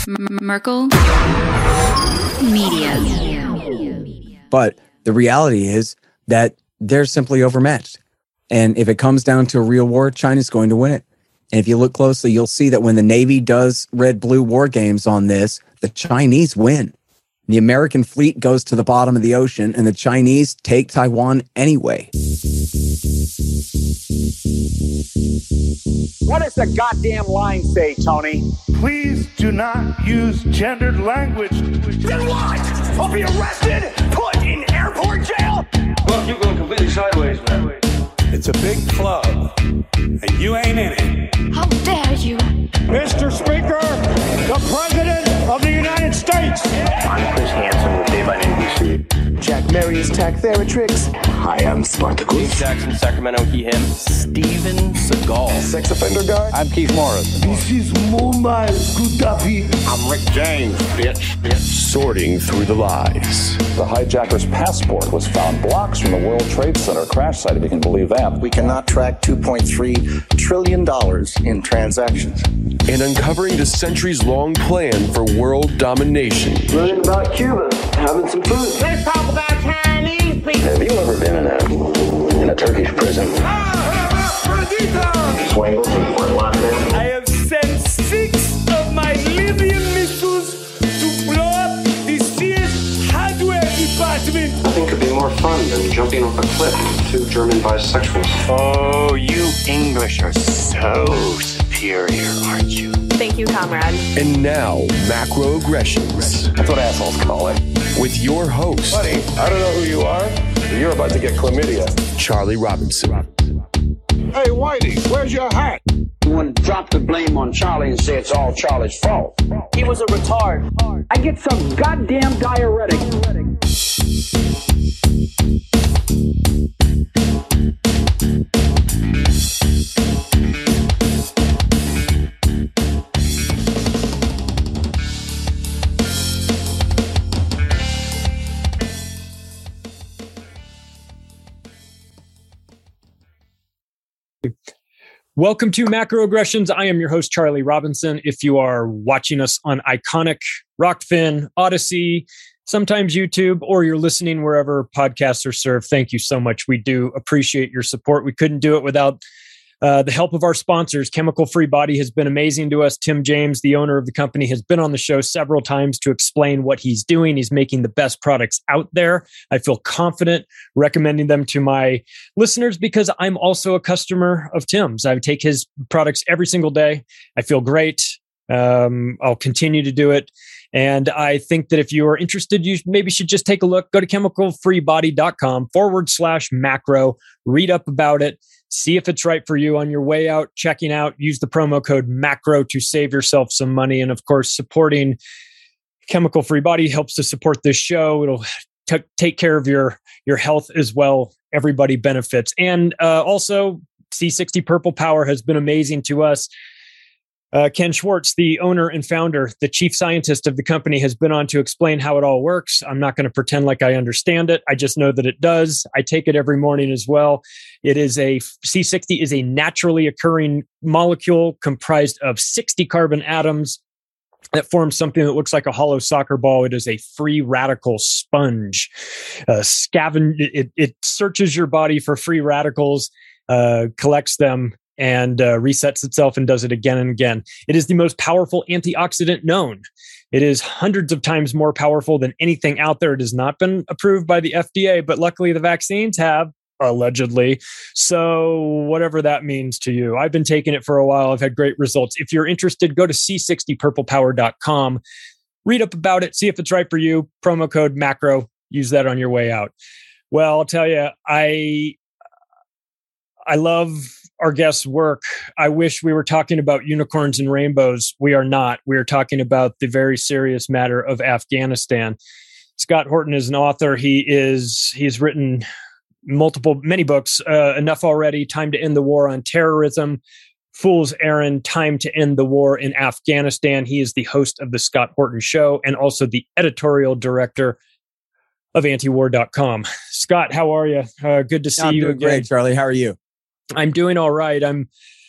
Merkel Media. But the reality is that they're simply overmatched. And if it comes down to a real war, China's going to win it. And if you look closely, you'll see that when the Navy does red-blue war games on this, the Chinese win. The American fleet goes to the bottom of the ocean, and the Chinese take Taiwan anyway. What does the goddamn line say, Tony? Please do not use gendered language. Then what? I'll be arrested, put in airport jail? Look, you're going completely sideways, man. It's a big club, and you ain't in it. How dare you? Mr. Speaker, the President of the United States. I'm Chris Hansen with Dave on NBC. Jack Marius Tack Theratrix. Hi, I'm Spartacus. Jackson, Sacramento, he, him. Steven Seagal. Sex offender guard. I'm Keith Morris. This is Muammar Gaddafi. I'm Rick James, bitch. Sorting through the lies. The hijacker's passport was found blocks from the World Trade Center crash site, if you can believe that. We cannot track $2.3 trillion in transactions. And uncovering the centuries-long plan for world domination. Learning about Cuba, having some food. Let's talk about Chinese people. Have you ever been in a Turkish prison? Swangles and Fort Lauderdale. I have sent 6 of my Libyan missiles to blow up the Sears hardware department. Nothing could be more fun than jumping off a cliff with 2 German bisexuals. Oh, you English are so superior, aren't you? Thank you, comrade. And now, macroaggressions. That's what assholes call it. With your host, Buddy, I don't know who you are, but you're about to get chlamydia. Charlie Robinson. Hey, Whitey, where's your hat? You want to drop the blame on Charlie and say it's all Charlie's fault. He was a retard. I get some goddamn diuretic. Welcome to Macroaggressions. I am your host, Charlie Robinson. If you are watching us on Iconic, Rockfin, Odyssey, sometimes YouTube, or you're listening wherever podcasts are served, thank you so much. We do appreciate your support. We couldn't do it without the help of our sponsors. Chemical Free Body has been amazing to us. Tim James, the owner of the company, has been on the show several times to explain what he's doing. He's making the best products out there. I feel confident recommending them to my listeners because I'm also a customer of Tim's. I take his products every single day. I feel great. I'll continue to do it. And I think that if you are interested, you maybe should just take a look. Go to chemicalfreebody.com/macro, read up about it. See if it's right for you on your way out, checking out. Use the promo code MACRO to save yourself some money. And of course, supporting Chemical Free Body helps to support this show. It'll take care of your health as well. Everybody benefits. And also, C60 Purple Power has been amazing to us. Ken Schwartz, the owner and founder, the chief scientist of the company, has been on to explain how it all works. I'm not going to pretend like I understand it. I just know that it does. I take it every morning as well. C60 is a naturally occurring molecule comprised of 60 carbon atoms that forms something that looks like a hollow soccer ball. It is a free radical sponge. It searches your body for free radicals, collects them, and resets itself and does it again and again. It is the most powerful antioxidant known. It is hundreds of times more powerful than anything out there. It has not been approved by the FDA, but luckily the vaccines have, allegedly. So whatever that means to you. I've been taking it for a while. I've had great results. If you're interested, go to c60purplepower.com. Read up about it. See if it's right for you. Promo code MACRO. Use that on your way out. Well, I'll tell you, I love our guest's work. I wish we were talking about unicorns and rainbows. We are not. We are talking about the very serious matter of Afghanistan. Scott Horton is an author. He's written many books. Enough Already, Time to End the War on Terrorism, Fool's Errand, Time to End the War in Afghanistan. He is the host of the Scott Horton Show and also the editorial director of antiwar.com. Scott, how are you? Good to see you doing again. great, Charlie. How are you? I'm doing all right. I'm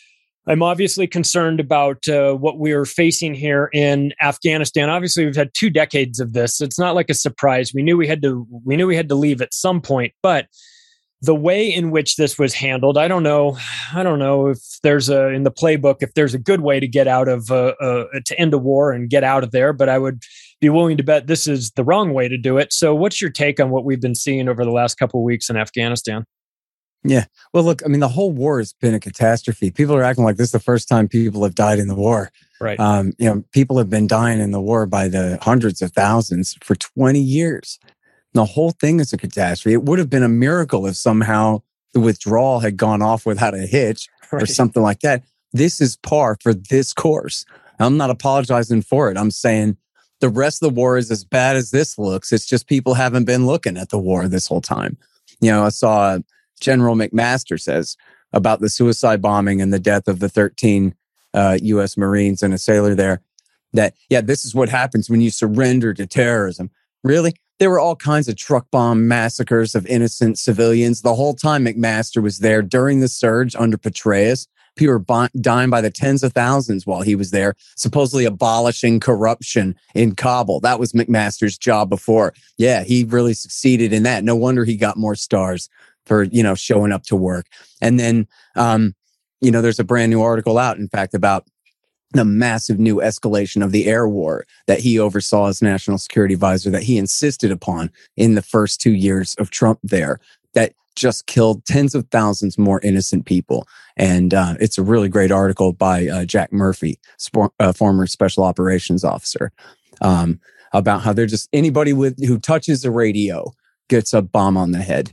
I'm obviously concerned about what we are facing here in Afghanistan. Obviously, we've had 2 decades of this. It's not like a surprise. We knew we had to leave at some point, but the way in which this was handled, I don't know if there's in the playbook, if there's a good way to get out of to end a war and get out of there, but I would be willing to bet this is the wrong way to do it. So what's your take on what we've been seeing over the last couple of weeks in Afghanistan? Yeah. Well, look, I mean, the whole war has been a catastrophe. People are acting like this is the first time people have died in the war. Right. People have been dying in the war by the hundreds of thousands for 20 years. The whole thing is a catastrophe. It would have been a miracle if somehow the withdrawal had gone off without a hitch or something like that. This is par for this course. I'm not apologizing for it. I'm saying the rest of the war is as bad as this looks. It's just people haven't been looking at the war this whole time. I saw General McMaster says about the suicide bombing and the death of the 13 U.S. Marines and a sailor there that, this is what happens when you surrender to terrorism. Really? There were all kinds of truck bomb massacres of innocent civilians. The whole time McMaster was there during the surge under Petraeus. People were dying by the tens of thousands while he was there, supposedly abolishing corruption in Kabul. That was McMaster's job before. Yeah, he really succeeded in that. No wonder he got more stars for, showing up to work. And then, there's a brand new article out, in fact, about the massive new escalation of the air war that he oversaw as national security advisor that he insisted upon in the first 2 years of Trump there, that just killed tens of thousands more innocent people. And it's a really great article by Jack Murphy, former special operations officer, about how they're just anybody who touches a radio gets a bomb on the head.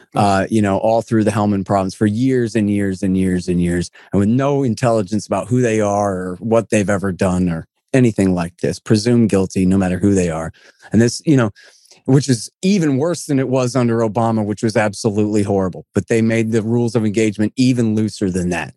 All through the Helmand province for years and years and years and years, and with no intelligence about who they are or what they've ever done or anything like this, presumed guilty no matter who they are. And this, which is even worse than it was under Obama, which was absolutely horrible. But they made the rules of engagement even looser than that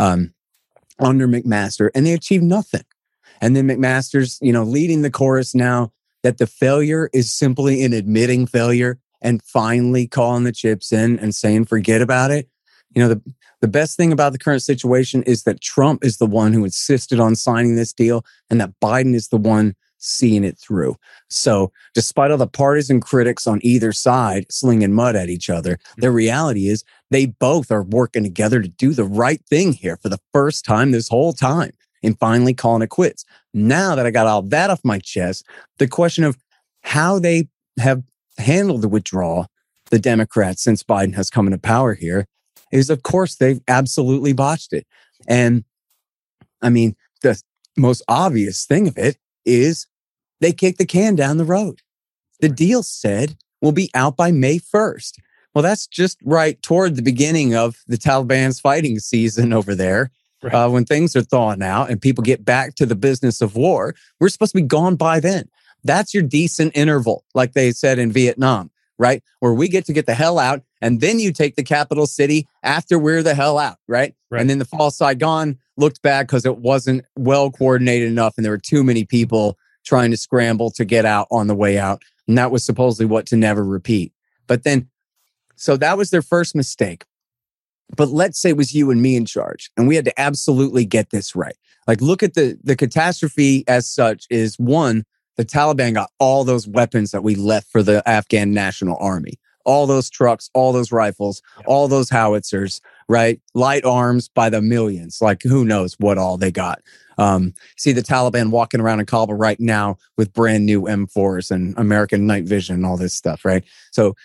under McMaster, and they achieved nothing. And then McMaster's, leading the chorus now that the failure is simply in admitting failure and finally calling the chips in and saying, forget about it. The best thing about the current situation is that Trump is the one who insisted on signing this deal and that Biden is the one seeing it through. So despite all the partisan critics on either side slinging mud at each other, the reality is they both are working together to do the right thing here for the first time this whole time and finally calling it quits. Now that I got all that off my chest, the question of how they have handled the withdrawal, the Democrats, since Biden has come into power here, is of course they've absolutely botched it. And I mean, the most obvious thing of it is they kicked the can down the road. The deal said we'll be out by May 1st. Well, that's just right toward the beginning of the Taliban's fighting season over there. Right. When things are thawing out and people get back to the business of war, we're supposed to be gone by then. That's your decent interval, like they said in Vietnam, right? Where we get to get the hell out, and then you take the capital city after we're the hell out, right? And then the fall of Saigon looked bad because it wasn't well coordinated enough, and there were too many people trying to scramble to get out on the way out. And that was supposedly what to never repeat. But then, so that was their first mistake. But let's say it was you and me in charge, and we had to absolutely get this right. Like, look at the catastrophe as such is, one, the Taliban got all those weapons that we left for the Afghan National Army. All those trucks, all those rifles, all those howitzers, right? Light arms by the millions. Like, who knows what all they got. See the Taliban walking around in Kabul right now with brand new M4s and American night vision and all this stuff, right? So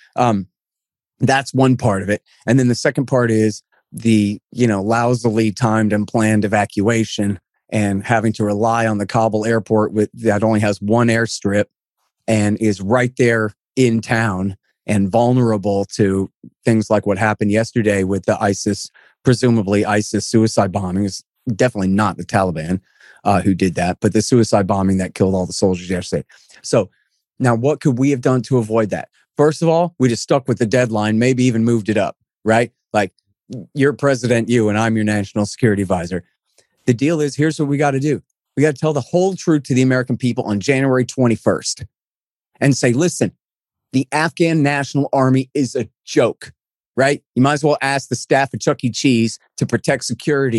that's one part of it. And then the second part is the, lousily timed and planned evacuation and having to rely on the Kabul airport that only has one airstrip and is right there in town and vulnerable to things like what happened yesterday with the presumably ISIS suicide bombing. It's definitely not the Taliban who did that, but the suicide bombing that killed all the soldiers yesterday. So now what could we have done to avoid that? First of all, we just stuck with the deadline, maybe even moved it up, right? Like, you're president, and I'm your national security advisor. The deal is, here's what we got to do. We got to tell the whole truth to the American people on January 21st and say, listen, the Afghan National Army is a joke, right? You might as well ask the staff at Chuck E. Cheese to protect security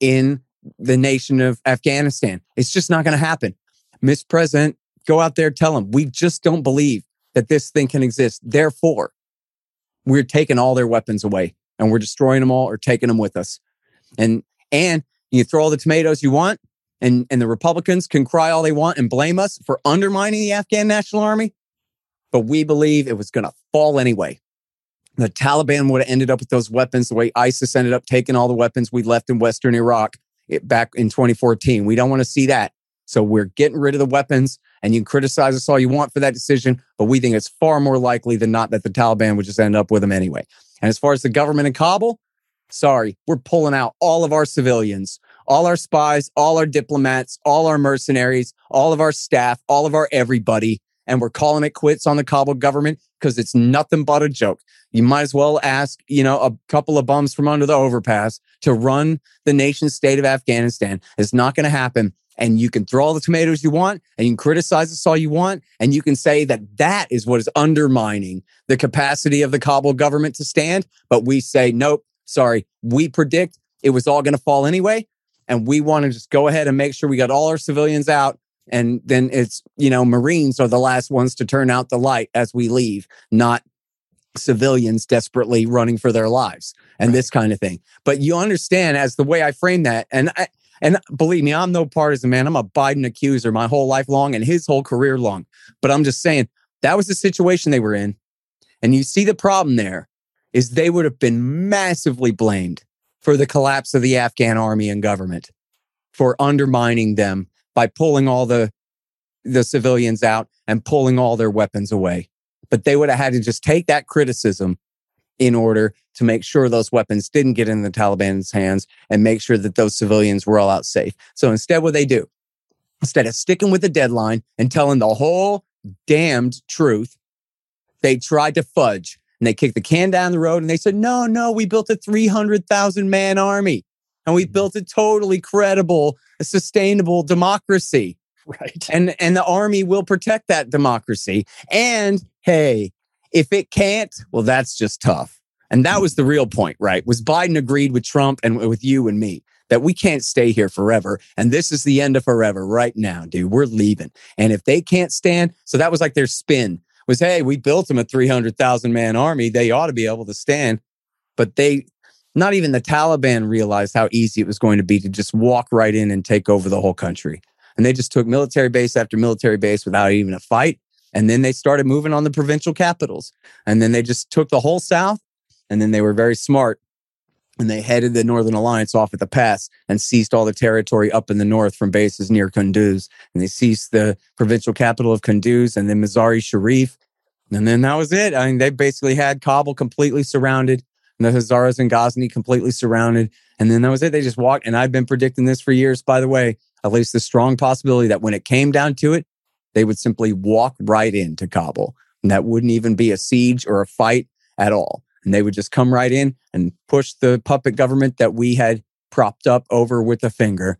in the nation of Afghanistan. It's just not going to happen. Mr. President, go out there, tell them, we just don't believe that this thing can exist. Therefore, we're taking all their weapons away and we're destroying them all or taking them with us. And you throw all the tomatoes you want, and the Republicans can cry all they want and blame us for undermining the Afghan National Army. But we believe it was going to fall anyway. The Taliban would have ended up with those weapons the way ISIS ended up taking all the weapons we left in Western Iraq back in 2014. We don't want to see that. So we're getting rid of the weapons, and you can criticize us all you want for that decision, but we think it's far more likely than not that the Taliban would just end up with them anyway. And as far as the government in Kabul, sorry, we're pulling out all of our civilians, all our spies, all our diplomats, all our mercenaries, all of our staff, all of our everybody. And we're calling it quits on the Kabul government because it's nothing but a joke. You might as well ask, a couple of bums from under the overpass to run the nation state of Afghanistan. It's not going to happen. And you can throw all the tomatoes you want, and you can criticize us all you want, and you can say that is what is undermining the capacity of the Kabul government to stand. But we say, nope, sorry, we predict it was all going to fall anyway. And we want to just go ahead and make sure we got all our civilians out. And then it's, Marines are the last ones to turn out the light as we leave, not civilians desperately running for their lives and this kind of thing. But you understand as the way I frame that. And believe me, I'm no partisan, man. I'm a Biden accuser my whole life long and his whole career long. But I'm just saying that was the situation they were in. And you see the problem there is they would have been massively blamed for the collapse of the Afghan army and government, for undermining them by pulling all the civilians out and pulling all their weapons away. But they would have had to just take that criticism in order to make sure those weapons didn't get in the Taliban's hands and make sure that those civilians were all out safe. So instead, what they do, instead of sticking with the deadline and telling the whole damned truth, they tried to fudge and they kicked the can down the road and they said, no, we built a 300,000 man army and we built a totally credible, sustainable democracy. Right. And the army will protect that democracy. And hey, if it can't, well, that's just tough. And that was the real point, right? Was Biden agreed with Trump and with you and me that we can't stay here forever. And this is the end of forever right now, dude. We're leaving. And if they can't stand, so that was like their spin was, hey, we built them a 300,000 man army. They ought to be able to stand. But not even the Taliban realized how easy it was going to be to just walk right in and take over the whole country. And they just took military base after military base without even a fight. And then they started moving on the provincial capitals. And then they just took the whole South. And then they were very smart. And they headed the Northern Alliance off at the pass and seized all the territory up in the north from bases near Kunduz. And they seized the provincial capital of Kunduz and then Mazar-e Sharif. And then that was it. I mean, they basically had Kabul completely surrounded and the Hazaras and Ghazni completely surrounded. And then that was it. They just walked. And I've been predicting this for years, by the way, at least the strong possibility that when it came down to it, they would simply walk right into Kabul. And that wouldn't even be a siege or a fight at all. And they would just come right in and push the puppet government that we had propped up over with a finger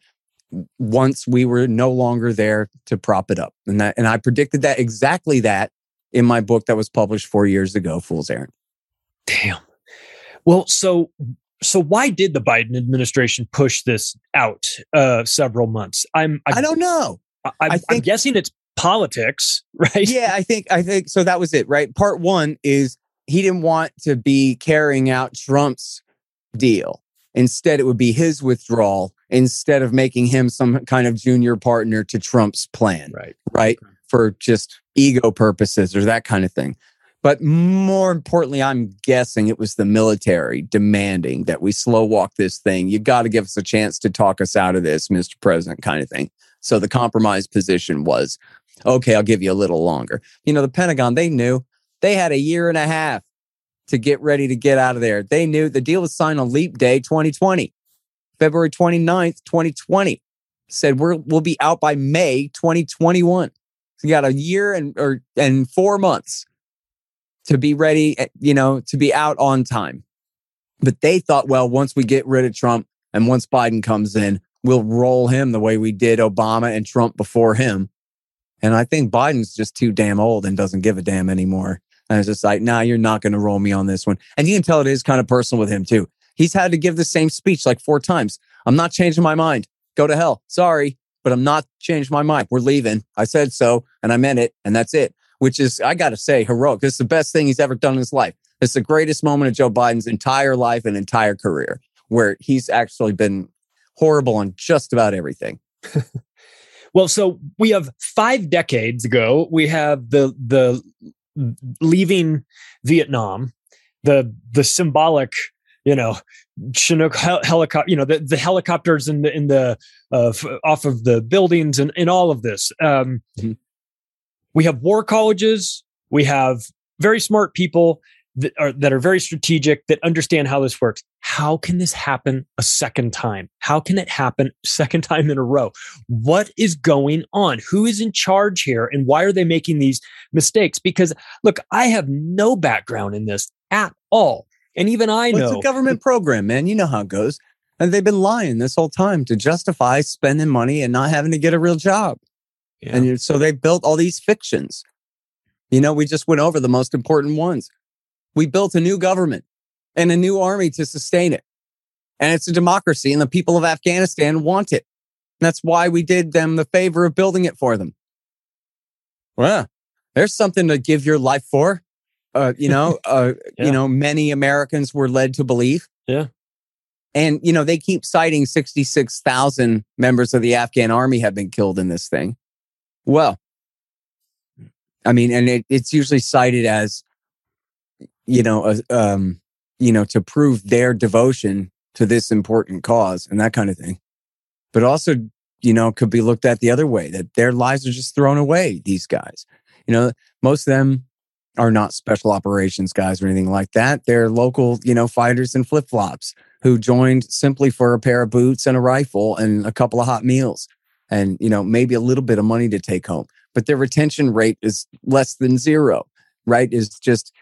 once we were no longer there to prop it up. And I predicted that exactly that in my book that was published 4 years ago, Fool's Errand. Damn. Well, so why did the Biden administration push this out several months? I don't know. I'm guessing it's politics, right? Yeah, I think so. That was it, right? Part one is he didn't want to be carrying out Trump's deal. Instead, it would be his withdrawal instead of making him some kind of junior partner to Trump's plan, right? For just ego purposes or that kind of thing. But more importantly, I'm guessing it was the military demanding that we slow walk this thing. You got to give us a chance to talk us out of this, Mr. President, kind of thing. So the compromise position was, okay, I'll give you a little longer. The Pentagon, they knew they had a year and a half to get ready to get out of there. They knew the deal was signed on Leap Day 2020, February 29th, 2020. Said we'll be out by May 2021. So you got a year and 4 months to be ready, to be out on time. But they thought, well, once we get rid of Trump and once Biden comes in, we'll roll him the way we did Obama and Trump before him. And I think Biden's just too damn old and doesn't give a damn anymore. And it's just like, nah, you're not going to roll me on this one. And you can tell it is kind of personal with him too. He's had to give the same speech like 4 times. I'm not changing my mind. Go to hell. Sorry, but I'm not changing my mind. We're leaving. I said so, and I meant it, and that's it. Which is, I got to say, heroic. This is the best thing he's ever done in his life. It's the greatest moment of Joe Biden's entire life and entire career, where he's actually been horrible on just about everything. Well, so we have 5 decades ago, we have the leaving Vietnam, the symbolic, Chinook helicopter, the helicopters in the off of the buildings and all of this. We have war colleges. We have very smart people that are very strategic, that understand how this works. How can this happen a second time? How can it happen second time in a row? What is going on? Who is in charge here? And why are they making these mistakes? Because look, I have no background in this at all. And even I know. It's a government program, man. You know how it goes. And they've been lying this whole time to justify spending money and not having to get a real job. Yeah. And so they built all these fictions. We just went over the most important ones. We built a new government and a new army to sustain it. And it's a democracy, and the people of Afghanistan want it. And that's why we did them the favor of building it for them. Well, there's something to give your life for. Many Americans were led to believe. Yeah. And, they keep citing 66,000 members of the Afghan army have been killed in this thing. Well, I mean, and it's usually cited as, to prove their devotion to this important cause and that kind of thing. But also, could be looked at the other way, that their lives are just thrown away, these guys. Most of them are not special operations guys or anything like that. They're local, fighters in flip-flops who joined simply for a pair of boots and a rifle and a couple of hot meals and, maybe a little bit of money to take home. But their retention rate is less than 0, right? Is just,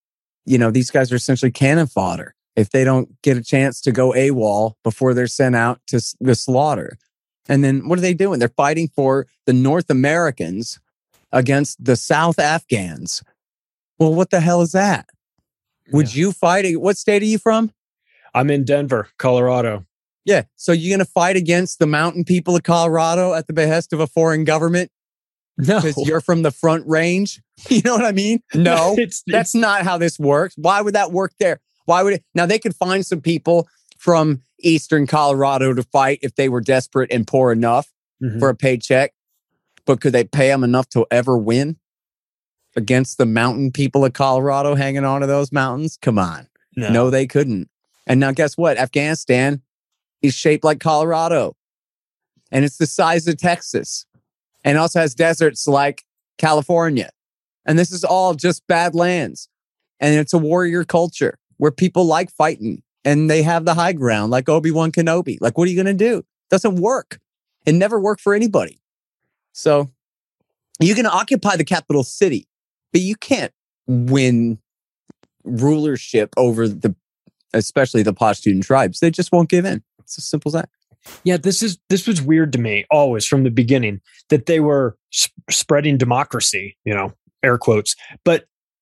these guys are essentially cannon fodder if they don't get a chance to go AWOL before they're sent out to the slaughter. And then what are they doing? They're fighting for the North Americans against the South Afghans. Well, what the hell is that? Would you fight? What state are you from? I'm in Denver, Colorado. Yeah. So you're going to fight against the mountain people of Colorado at the behest of a foreign government? No. Because you're from the Front Range? You know what I mean? No, that's not how this works. Why would that work there? Why would it? Now, they could find some people from Eastern Colorado to fight if they were desperate and poor enough for a paycheck. But could they pay them enough to ever win against the mountain people of Colorado hanging on to those mountains? Come on. No, they couldn't. And now guess what? Afghanistan is shaped like Colorado. And it's the size of Texas. And also has deserts like California. And this is all just bad lands. And it's a warrior culture where people like fighting. And they have the high ground like Obi-Wan Kenobi. Like, what are you going to do? Doesn't work. It never worked for anybody. So you can occupy the capital city, but you can't win rulership over especially the Pashtun tribes. They just won't give in. It's as simple as that. Yeah, this was weird to me always from the beginning that they were spreading democracy, air quotes, but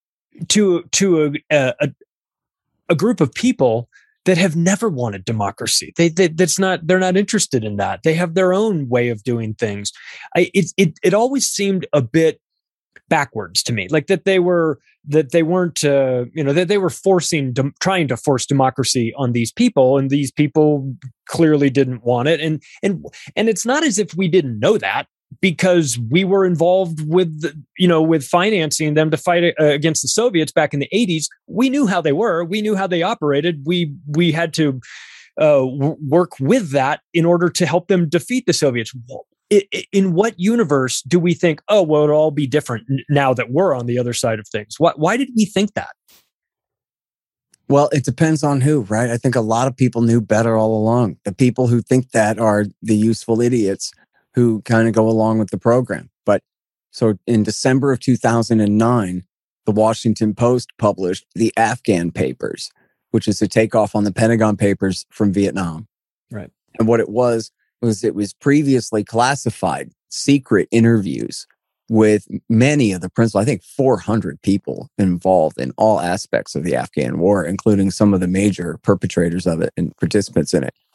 to a group of people that have never wanted democracy. They're not interested in that. They have their own way of doing things. It always seemed a bit backwards to me, like that they weren't, that they were trying to force democracy on these people, and these people clearly didn't want it. And it's not as if we didn't know that, because we were involved with financing them to fight against the Soviets back in the 80s. We knew how they were. We knew how they operated. We had to work with that in order to help them defeat the Soviets. In what universe do we think, it'll all be different now that we're on the other side of things? Why did we think that? Well, it depends on who, right? I think a lot of people knew better all along. The people who think that are the useful idiots who kind of go along with the program. But so in December of 2009, the Washington Post published the Afghan Papers, which is a takeoff on the Pentagon Papers from Vietnam. Right. And what it was previously classified secret interviews with many of the principal, I think 400 people involved in all aspects of the Afghan war, including some of the major perpetrators of it and participants in it.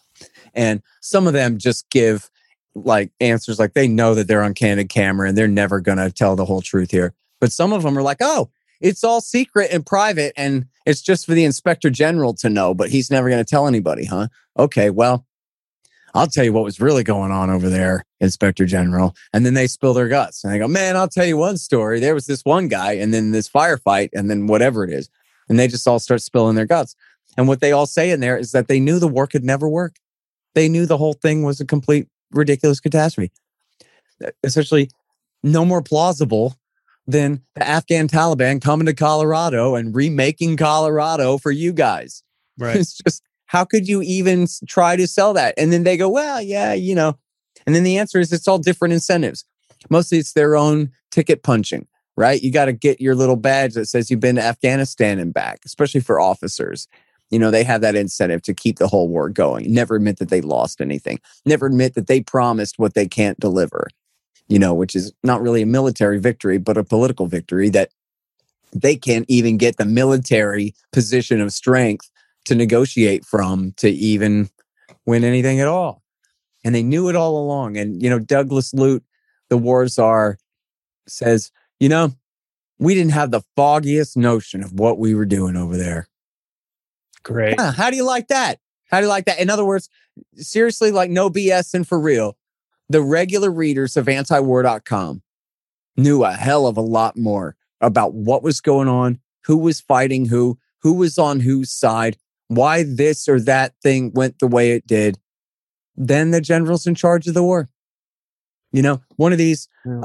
And some of them just give like answers like they know that they're on candid camera and they're never going to tell the whole truth here. But some of them are like, oh, it's all secret and private and it's just for the inspector general to know, but he's never going to tell anybody, huh? Okay, well, I'll tell you what was really going on over there, Inspector General. And then they spill their guts. And they go, man, I'll tell you one story. There was this one guy and then this firefight and then whatever it is. And they just all start spilling their guts. And what they all say in there is that they knew the war could never work. They knew the whole thing was a complete ridiculous catastrophe. Essentially, no more plausible than the Afghan Taliban coming to Colorado and remaking Colorado for you guys. Right. It's just, how could you even try to sell that? And then they go, well, yeah, you know. And then the answer is it's all different incentives. Mostly it's their own ticket punching, right? You got to get your little badge that says you've been to Afghanistan and back, especially for officers. You know, they have that incentive to keep the whole war going. Never admit that they lost anything. Never admit that they promised what they can't deliver, you know, which is not really a military victory, but a political victory that they can't even get the military position of strength to negotiate from to even win anything at all. And they knew it all along. And, you know, Douglas Lute, the war czar, says, you know, we didn't have the foggiest notion of what we were doing over there. Great. Yeah, how do you like that? How do you like that? In other words, seriously, like no BS and for real, the regular readers of antiwar.com knew a hell of a lot more about what was going on, who was fighting who was on whose side, why this or that thing went the way it did, than the generals in charge of the war. You know, one of these,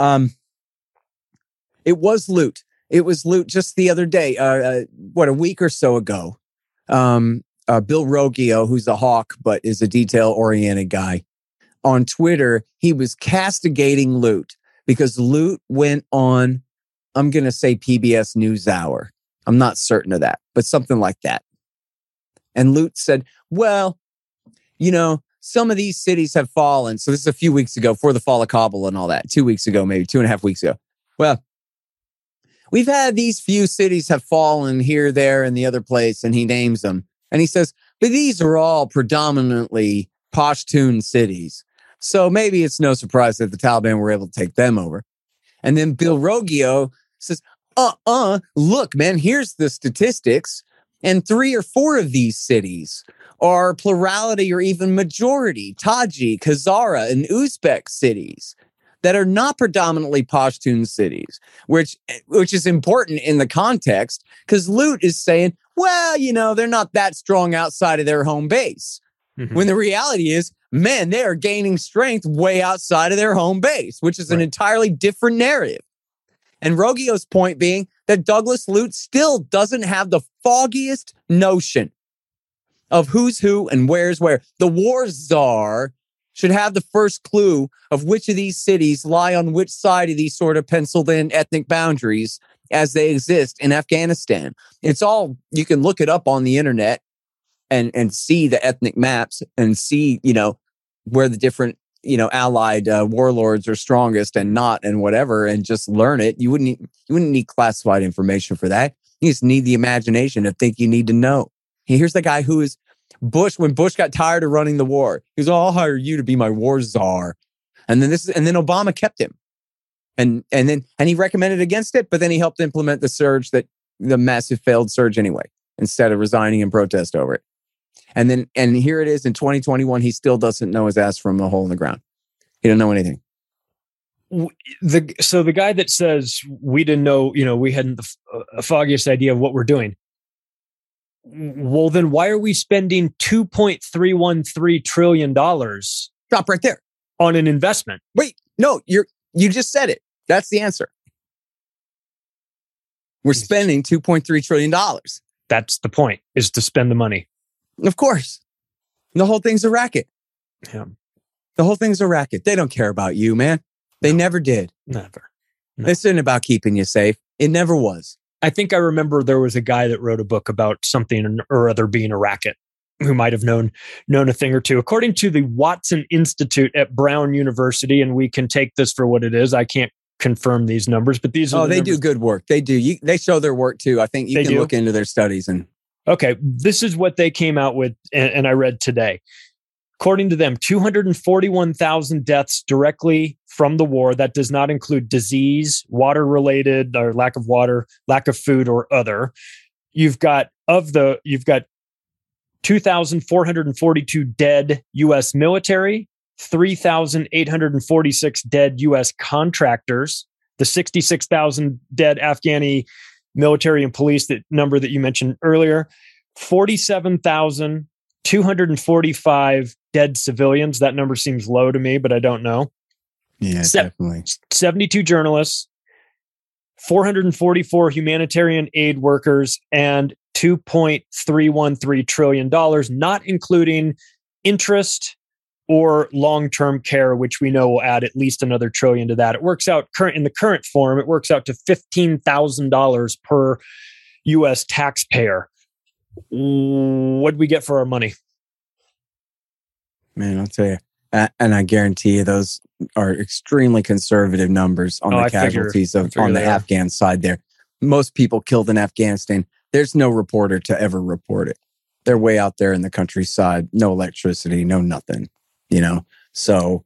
it was Lute. It was Lute just the other day, a week or so ago. Bill Roggio, who's a hawk, but is a detail-oriented guy, on Twitter, he was castigating Lute because Lute went on, I'm going to say PBS NewsHour. I'm not certain of that, but something like that. And Lute said, well, you know, some of these cities have fallen. So this is a few weeks ago, before the fall of Kabul and all that. 2 weeks ago, maybe 2.5 weeks ago. Well, we've had these few cities have fallen here, there, and the other place, and he names them. And he says, but these are all predominantly Pashtun cities. So maybe it's no surprise that the Taliban were able to take them over. And then Bill Roggio says, look, man, here's the statistics. And 3 or 4 of these cities are plurality or even majority Tajik, Hazara, and Uzbek cities that are not predominantly Pashtun cities, which is important in the context because Lute is saying, well, you know, they're not that strong outside of their home base. Mm-hmm. When the reality is, man, they are gaining strength way outside of their home base, which is an entirely different narrative. And Roggio's point being that Douglas Lute still doesn't have the foggiest notion of who's who and where's where. The war czar should have the first clue of which of these cities lie on which side of these sort of penciled in ethnic boundaries as they exist in Afghanistan. It's all, you can look it up on the internet and see the ethnic maps and see, you know, where the different, you know, allied warlords are strongest and not and whatever, and just learn it. You wouldn't need classified information for that. You just need the imagination to think you need to know. Here's the guy who is Bush, when Bush got tired of running the war, he was, I'll hire you to be my war czar. And then Obama kept him. And he recommended against it, but then he helped implement the massive failed surge anyway, instead of resigning in protest over it. And here it is in 2021, he still doesn't know his ass from a hole in the ground. He don't know anything. So the guy that says we didn't know, you know, we hadn't the foggiest idea of what we're doing. Well, then why are we spending $2.313 trillion? Stop right there. On an investment. Wait, no, you just said it. That's the answer. We're spending $2.3 trillion. That's the point, is to spend the money. Of course. The whole thing's a racket. Yeah. The whole thing's a racket. They don't care about you, man. They never did. Never. No. This isn't about keeping you safe. It never was. I think I remember there was a guy that wrote a book about something or other being a racket, who might have known a thing or two. According to the Watson Institute at Brown University, and we can take this for what it is. I can't confirm these numbers, but these are they do good work. They do. They show their work too. I think you can look into their studies. And okay, this is what they came out with, and I read today. According to them, 241,000 deaths directly from the war. That does not include disease, water-related, or lack of water, lack of food, or other. You've got 2,442 dead U.S. military, 3,846 dead U.S. contractors, the 66,000 dead Afghani military and police, that number that you mentioned earlier, 47,245 dead civilians. That number seems low to me, but I don't know. Yeah, definitely. 72 journalists, 444 humanitarian aid workers, and $2.313 trillion, not including interest or long-term care, which we know will add at least another trillion to that. It works out in the current form, it works out to $15,000 per U.S. taxpayer. What do we get for our money? Man, I'll tell you. And I guarantee you those are extremely conservative numbers on the casualties on the Afghan side there. Most people killed in Afghanistan. There's no reporter to ever report it. They're way out there in the countryside, no electricity, no nothing, you know? So,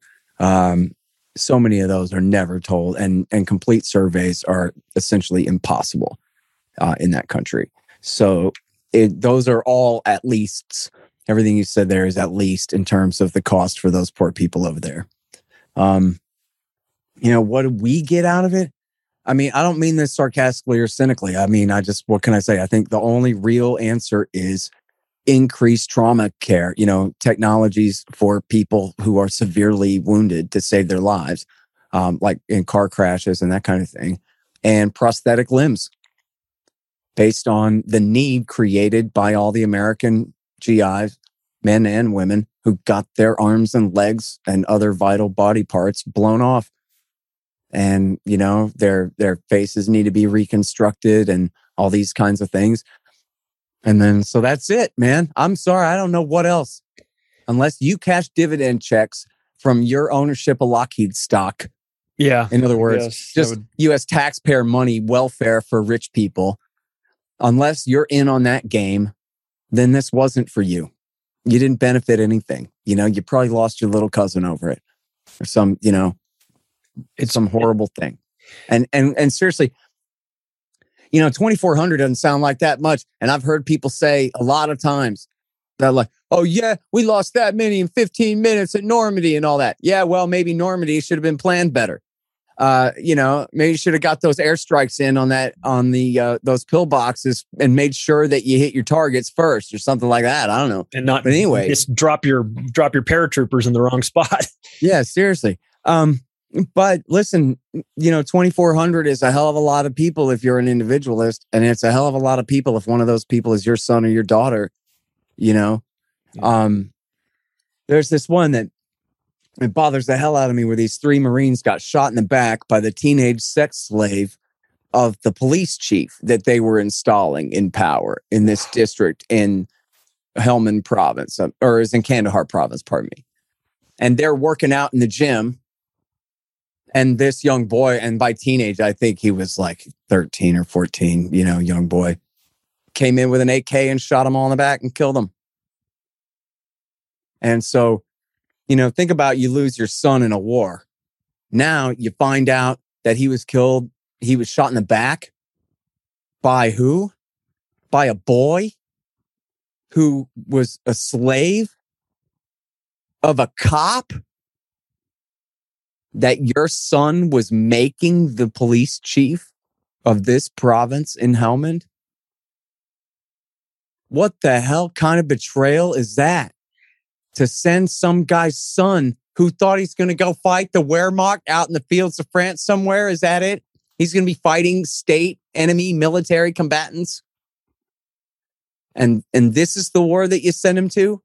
so many of those are never told, and complete surveys are essentially impossible in that country. So those are all at least. Everything you said there is at least in terms of the cost for those poor people over there. You know, what do we get out of it? I mean, I don't mean this sarcastically or cynically. I mean, what can I say? I think the only real answer is increased trauma care, you know, technologies for people who are severely wounded to save their lives, like in car crashes and that kind of thing, and prosthetic limbs based on the need created by all the American GIs, men and women, who got their arms and legs and other vital body parts blown off. And, you know, their faces need to be reconstructed and all these kinds of things. And then, so that's it, man. I'm sorry. I don't know what else. Unless you cash dividend checks from your ownership of Lockheed stock. Yeah. In other words, just U.S. taxpayer money, welfare for rich people. Unless you're in on that game, then this wasn't for you. You didn't benefit anything. You know, you probably lost your little cousin over it or some, you know, it's some horrible thing. And seriously, you know, 2,400 doesn't sound like that much. And I've heard people say a lot of times, they're like, oh yeah, we lost that many in 15 minutes at Normandy and all that. Yeah, well, maybe Normandy should have been planned better. You know, maybe you should have got those airstrikes in on those pillboxes and made sure that you hit your targets first or something like that. I don't know. And not, but anyway, just drop your paratroopers in the wrong spot. Yeah, seriously. But listen, you know, 2,400 is a hell of a lot of people if you're an individualist, and it's a hell of a lot of people if one of those people is your son or your daughter, you know. Yeah. There's this one that it bothers the hell out of me where these 3 Marines got shot in the back by the teenage sex slave of the police chief that they were installing in power in this district in Helmand province, or is in Kandahar province, pardon me. And they're working out in the gym. And this young boy, and by teenage, I think he was like 13 or 14, you know, young boy, came in with an AK and shot him all in the back and killed him. And so, you know, think about, you lose your son in a war. Now you find out that he was killed. He was shot in the back by who? By a boy who was a slave of a cop that your son was making the police chief of this province in Helmand. What the hell kind of betrayal is that? To send some guy's son who thought he's going to go fight the Wehrmacht out in the fields of France somewhere. Is that it? He's going to be fighting state enemy military combatants. And this is the war that you send him to?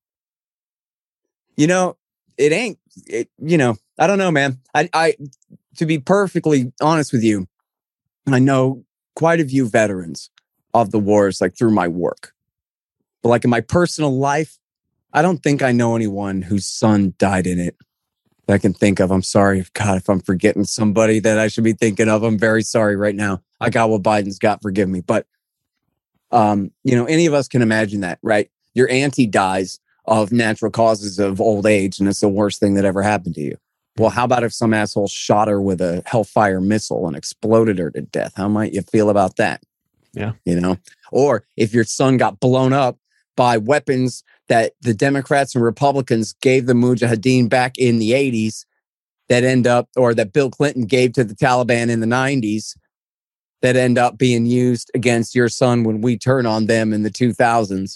You know, it ain't, you know, I don't know, man. I to be perfectly honest with you, I know quite a few veterans of the wars, like through my work. But like in my personal life, I don't think I know anyone whose son died in it that I can think of. I'm sorry, God, if I'm forgetting somebody that I should be thinking of. I'm very sorry right now. I got what Biden's got, forgive me. But, you know, any of us can imagine that, right? Your auntie dies of natural causes of old age, and it's the worst thing that ever happened to you. Well, how about if some asshole shot her with a Hellfire missile and exploded her to death? How might you feel about that? Yeah. You know, or if your son got blown up by weapons that the Democrats and Republicans gave the Mujahideen back in the 80s that end up, or that Bill Clinton gave to the Taliban in the 90s that end up being used against your son when we turn on them in the 2000s.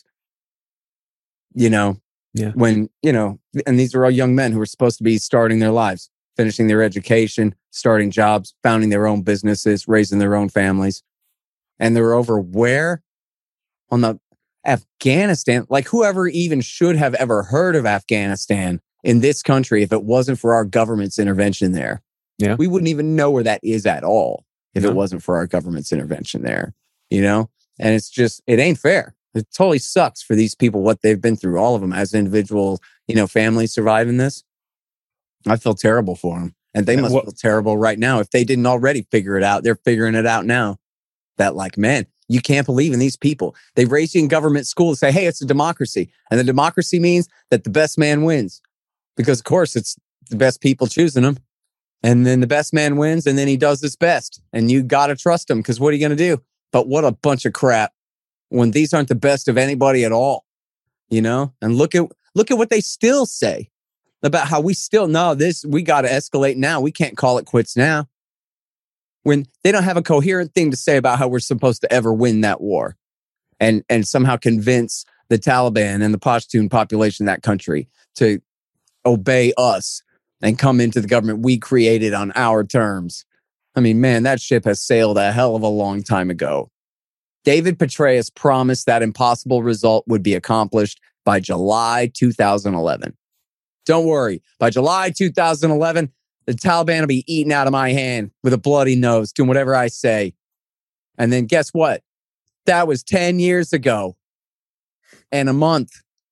You know, when, you know, and these are all young men who are supposed to be starting their lives, finishing their education, starting jobs, founding their own businesses, raising their own families. And they're over where? On the Afghanistan. Like, whoever even should have ever heard of Afghanistan in this country, if it wasn't for our government's intervention there, we wouldn't even know where that is at all if it wasn't for our government's intervention there, you know? And it's just, it ain't fair. It totally sucks for these people, what they've been through, all of them as individual, you know, families surviving this. I feel terrible for them. And they must feel terrible right now. If they didn't already figure it out, they're figuring it out now. That, like, man, you can't believe in these people. They raise you in government school and say, hey, it's a democracy. And the democracy means that the best man wins. Because, of course, it's the best people choosing him. And then the best man wins, and then he does his best. And you got to trust him, because what are you going to do? But what a bunch of crap when these aren't the best of anybody at all, you know? And look at what they still say about how we still know this. We got to escalate now. We can't call it quits now. When they don't have a coherent thing to say about how we're supposed to ever win that war and somehow convince the Taliban and the Pashtun population in that country to obey us and come into the government we created on our terms. I mean, man, that ship has sailed a hell of a long time ago. David Petraeus promised that impossible result would be accomplished by July 2011. Don't worry. By July 2011, the Taliban will be eating out of my hand with a bloody nose, doing whatever I say. And then guess what? That was 10 years ago and a month.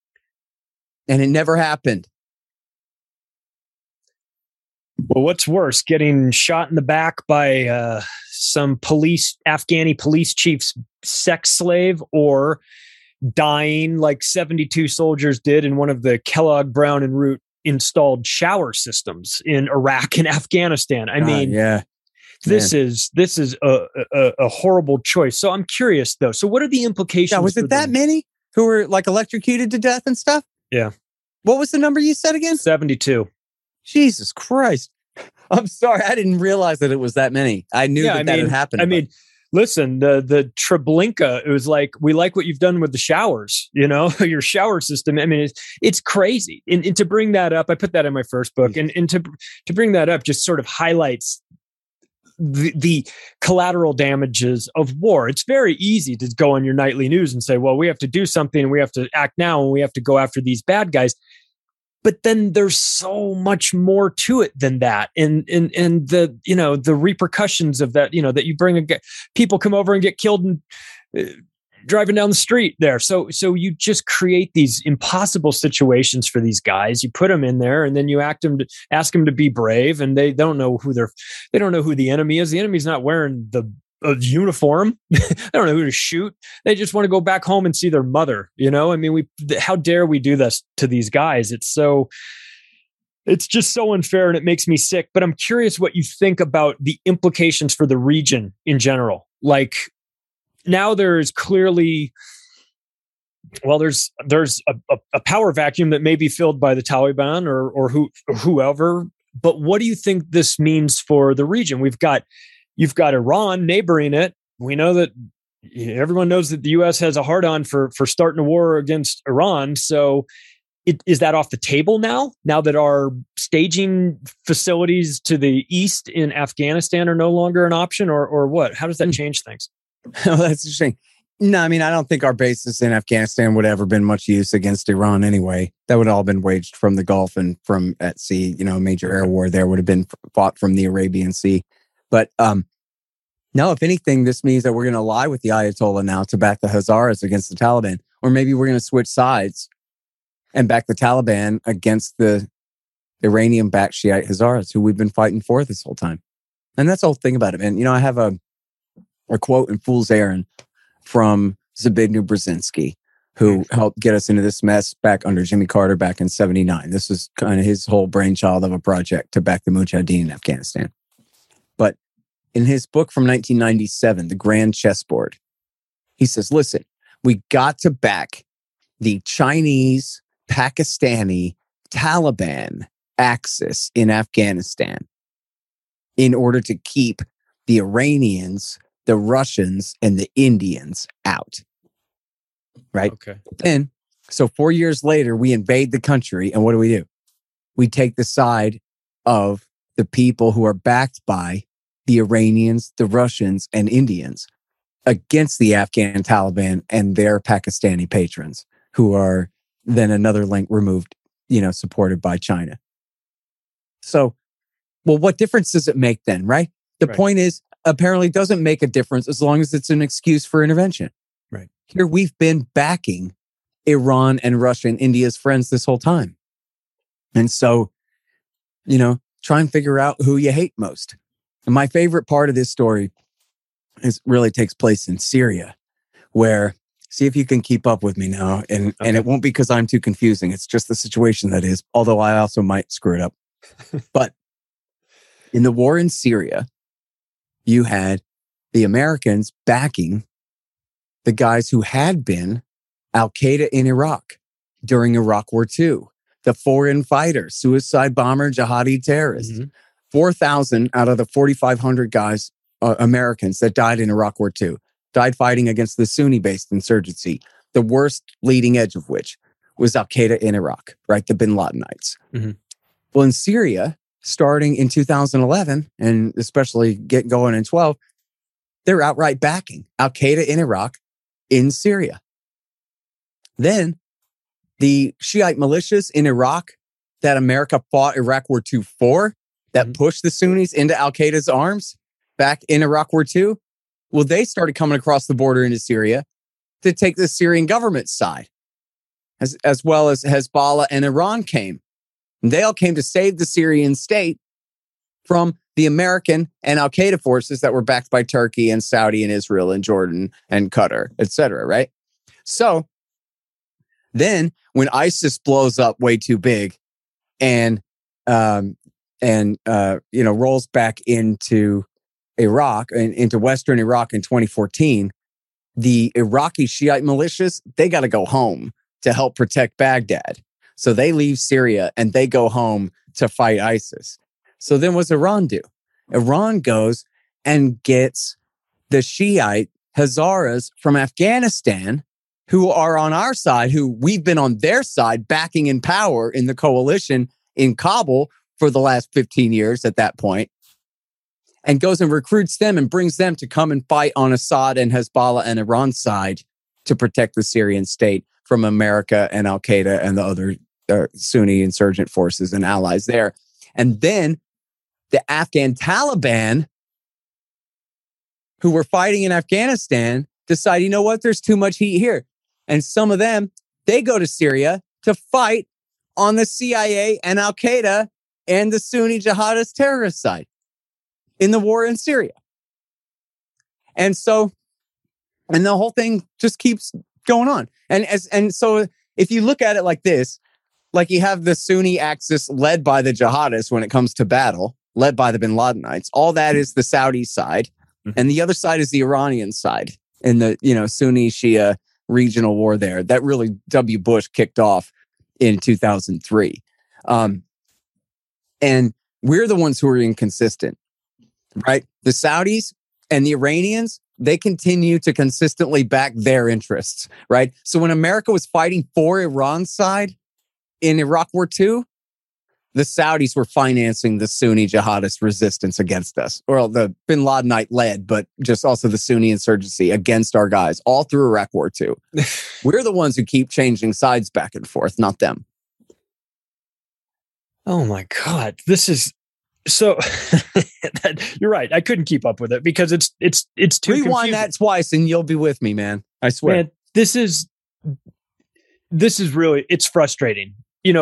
And it never happened. Well, what's worse, getting shot in the back by some Afghani police chief's sex slave, or dying like 72 soldiers did in one of the Kellogg, Brown and Root installed shower systems in Iraq and Afghanistan? I mean, this is a horrible choice. So I'm curious, though. So what are the implications? Yeah, was it that many who were like electrocuted to death and stuff? Yeah. What was the number you said again? 72. Jesus Christ. I'm sorry. I didn't realize that it was that many. I knew that had happened. I mean, listen, the Treblinka, it was like, we like what you've done with the showers, you know, your shower system. I mean, it's crazy. And to bring that up, I put that in my first book. And to bring that up just sort of highlights the collateral damages of war. It's very easy to go on your nightly news and say, well, we have to do something and we have to act now and we have to go after these bad guys. But then there's so much more to it than that. And the, you know, the repercussions of that, you know, that you bring people come over and get killed and driving down the street there. So you just create these impossible situations for these guys. You put them in there and then you ask them to be brave, and they don't know who they don't know who the enemy is. The enemy's not wearing the uniform. They don't know who to shoot. They just want to go back home and see their mother. You know, I mean, how dare we do this to these guys? It's just so unfair, and it makes me sick. But I'm curious what you think about the implications for the region in general. Like, now there's clearly, well, there's a power vacuum that may be filled by the Taliban or whoever. But what do you think this means for the region? You've got Iran neighboring it. We know that everyone knows that the U.S. has a hard-on for starting a war against Iran. So is that off the table now that our staging facilities to the east in Afghanistan are no longer an option, or what? How does that change things? Well, that's interesting. No, I mean, I don't think our bases in Afghanistan would ever been much use against Iran anyway. That would all been waged from the Gulf and from at sea. You know, a major air war there would have been fought from the Arabian Sea. But no, if anything, this means that we're going to ally with the Ayatollah now to back the Hazaras against the Taliban. Or maybe we're going to switch sides and back the Taliban against the Iranian-backed Shiite Hazaras, who we've been fighting for this whole time. And that's the whole thing about it, man. You know, I have a quote in Fool's Errand from Zbigniew Brzezinski, who helped get us into this mess back under Jimmy Carter back in 79. This was kind of his whole brainchild of a project to back the Mujahideen in Afghanistan. But in his book from 1997, The Grand Chessboard, he says, listen, we got to back the Chinese, Pakistani, Taliban axis in Afghanistan in order to keep the Iranians, the Russians, and the Indians out. Right? Okay. Then, so 4 years later, we invade the country, and what do? We take the side of the people who are backed by the Iranians, the Russians, and Indians against the Afghan Taliban and their Pakistani patrons, who are then another link removed, supported by China. So, well, what difference does it make then, right? The point is, apparently it doesn't make a difference as long as it's an excuse for intervention. Right. Here we've been backing Iran and Russia and India's friends this whole time. And so, try and figure out who you hate most. And my favorite part of this story really takes place in Syria, where, see if you can keep up with me now. And it won't be because I'm too confusing. It's just the situation that is, although I also might screw it up. But in the war in Syria, you had the Americans backing the guys who had been Al-Qaeda in Iraq during Iraq War II, the foreign fighters, suicide bomber, jihadi terrorists. 4,000 out of the 4,500 guys, Americans that died in Iraq War II, died fighting against the Sunni-based insurgency, the worst leading edge of which was Al-Qaeda in Iraq, right? The Bin Ladenites. Well, in Syria, starting in 2011, and especially getting going in 12, they're outright backing Al-Qaeda in Iraq in Syria. Then the Shiite militias in Iraq that America fought Iraq War II for, that pushed the Sunnis into Al-Qaeda's arms back in Iraq War II, well, they started coming across the border into Syria to take the Syrian government's side, as well as Hezbollah and Iran came. And they all came to save the Syrian state from the American and Al-Qaeda forces that were backed by Turkey and Saudi and Israel and Jordan and Qatar, etc. Right? So then when ISIS blows up way too big and rolls back into Iraq and into Western Iraq in 2014, the Iraqi Shiite militias, they got to go home to help protect Baghdad. So they leave Syria and they go home to fight ISIS. So then what's Iran do? Iran goes and gets the Shiite Hazaras from Afghanistan who are on our side, who we've been on their side backing in power in the coalition in Kabul for the last 15 years at that point, and goes and recruits them and brings them to come and fight on Assad and Hezbollah and Iran's side to protect the Syrian state from America and Al-Qaeda and the other Sunni insurgent forces and allies there. And then the Afghan Taliban, who were fighting in Afghanistan, decide, you know what, there's too much heat here. And some of them, they go to Syria to fight on the CIA and Al-Qaeda and the Sunni jihadist terrorist side in the war in Syria. And so, and the whole thing just keeps going on. And so if you look at it like this, like you have the Sunni axis led by the jihadists when it comes to battle, led by the Bin Ladenites, all that is the Saudi side. And the other side is the Iranian side in the, Sunni Shia regional war there that really W. Bush kicked off in 2003. And we're the ones who are inconsistent, right? The Saudis and the Iranians, they continue to consistently back their interests, right? So when America was fighting for Iran's side in Iraq War II, the Saudis were financing the Sunni jihadist resistance against us, or the Bin Ladenite led, but just also the Sunni insurgency against our guys all through Iraq War II. We're the ones who keep changing sides back and forth, not them. Oh my God. This is so you're right. I couldn't keep up with it because it's too rewind confusing. That twice and you'll be with me, man. I swear. Man, this is really, it's frustrating.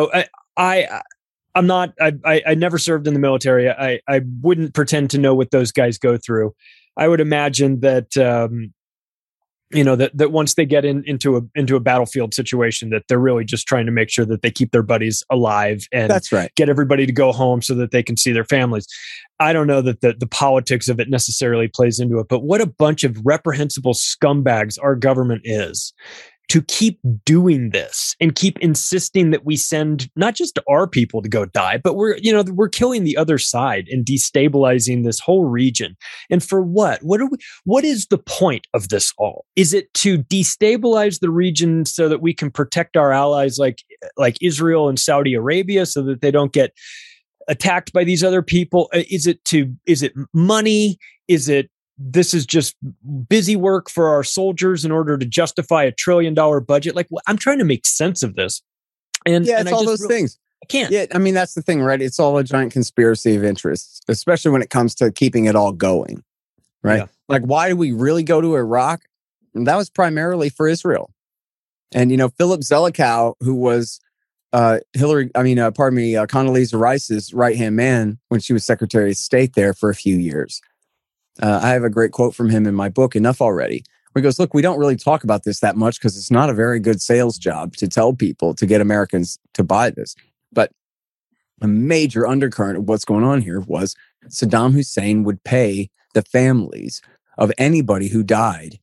I'm not, I never served in the military. I wouldn't pretend to know what those guys go through. I would imagine that, that once they get into a battlefield situation, that they're really just trying to make sure that they keep their buddies alive and that's right. Get everybody to go home so that they can see their families. I don't know that the politics of it necessarily plays into it, but what a bunch of reprehensible scumbags our government is to keep doing this and keep insisting that we send not just our people to go die, but we're killing the other side and destabilizing this whole region. And for what? What is the point of this all? Is it to destabilize the region so that we can protect our allies like Israel and Saudi Arabia so that they don't get attacked by these other people? Is it money? This is just busy work for our soldiers in order to justify $1 trillion budget. Like, I'm trying to make sense of this. And it's all those things. I can't. Yeah, I mean, that's the thing, right? It's all a giant conspiracy of interests, especially when it comes to keeping it all going, right? Yeah. Like, why do we really go to Iraq? And that was primarily for Israel. And, Philip Zelikow, who was Condoleezza Rice's right-hand man when she was Secretary of State there for a few years. I have a great quote from him in my book, Enough Already, where he goes, look, we don't really talk about this that much because it's not a very good sales job to tell people to get Americans to buy this. But a major undercurrent of what's going on here was Saddam Hussein would pay the families of anybody who died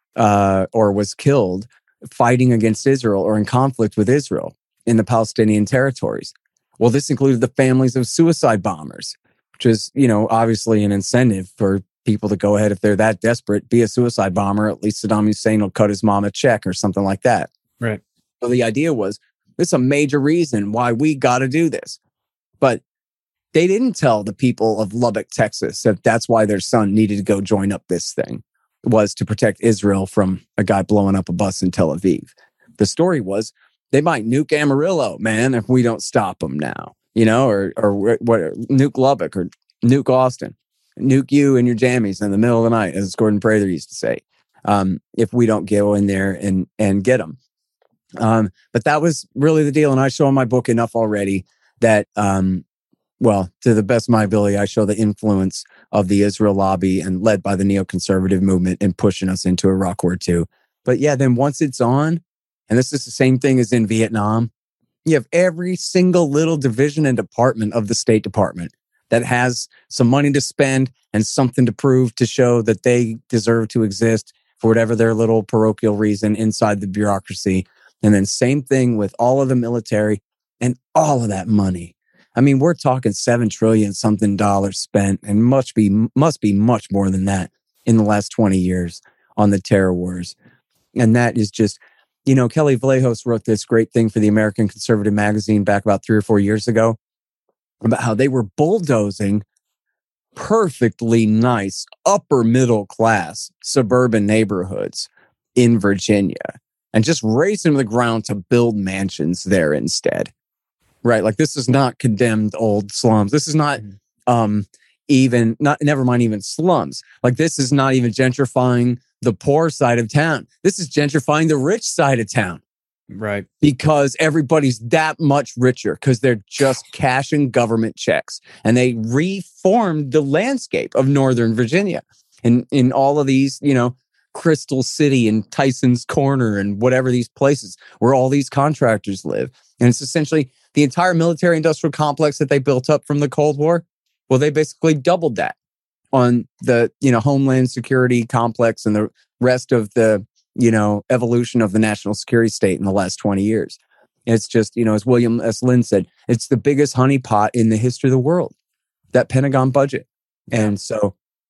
or was killed fighting against Israel or in conflict with Israel in the Palestinian territories. Well, this included the families of suicide bombers, which is, obviously an incentive for people to go ahead, if they're that desperate, be a suicide bomber. At least Saddam Hussein will cut his mom a check or something like that. Right. So the idea was, this is a major reason why we got to do this. But they didn't tell the people of Lubbock, Texas, that that's why their son needed to go join up this thing, was to protect Israel from a guy blowing up a bus in Tel Aviv. The story was, they might nuke Amarillo, man, if we don't stop them now, or nuke Lubbock or nuke Austin. Nuke you and your jammies in the middle of the night, as Gordon Prather used to say, if we don't go in there and get them. But that was really the deal. And I show in my book Enough Already that, to the best of my ability, I show the influence of the Israel lobby and led by the neoconservative movement in pushing us into Iraq War II. But yeah, then once it's on, and this is the same thing as in Vietnam, you have every single little division and department of the State Department that has some money to spend and something to prove to show that they deserve to exist for whatever their little parochial reason inside the bureaucracy. And then same thing with all of the military and all of that money. I mean, we're talking $7 trillion something dollars spent, and must be much more than that in the last 20 years on the terror wars. And that is just, Kelly Vallejos wrote this great thing for the American Conservative magazine back about 3 or 4 years ago about how they were bulldozing perfectly nice upper middle class suburban neighborhoods in Virginia and just razing them to the ground to build mansions there instead. Right? Like, this is not condemned old slums. This is not never mind even slums. Like, this is not even gentrifying the poor side of town. This is gentrifying the rich side of town. Right. Because everybody's that much richer because they're just cashing government checks. And they reformed the landscape of Northern Virginia. And in all of these, Crystal City and Tyson's Corner and whatever these places where all these contractors live. And it's essentially the entire military industrial complex that they built up from the Cold War. Well, they basically doubled that on the, Homeland Security complex and the rest of the, evolution of the national security state in the last 20 years. It's just, as William S. Lind said, it's the biggest honeypot in the history of the world, that Pentagon budget. And so,